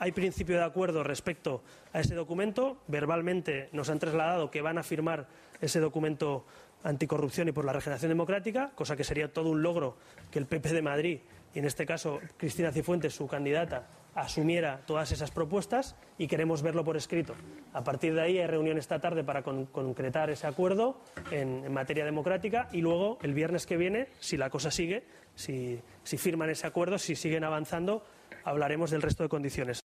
Hay principio de acuerdo respecto a ese documento. Verbalmente nos han trasladado que van a firmar ese documento anticorrupción y por la regeneración democrática, cosa que sería todo un logro que el PP de Madrid, y en este caso Cristina Cifuentes, su candidata, asumiera todas esas propuestas, y queremos verlo por escrito. A partir de ahí hay reunión esta tarde para concretar ese acuerdo en materia democrática, y luego el viernes que viene, si la cosa sigue, si firman ese acuerdo, si siguen avanzando, hablaremos del resto de condiciones.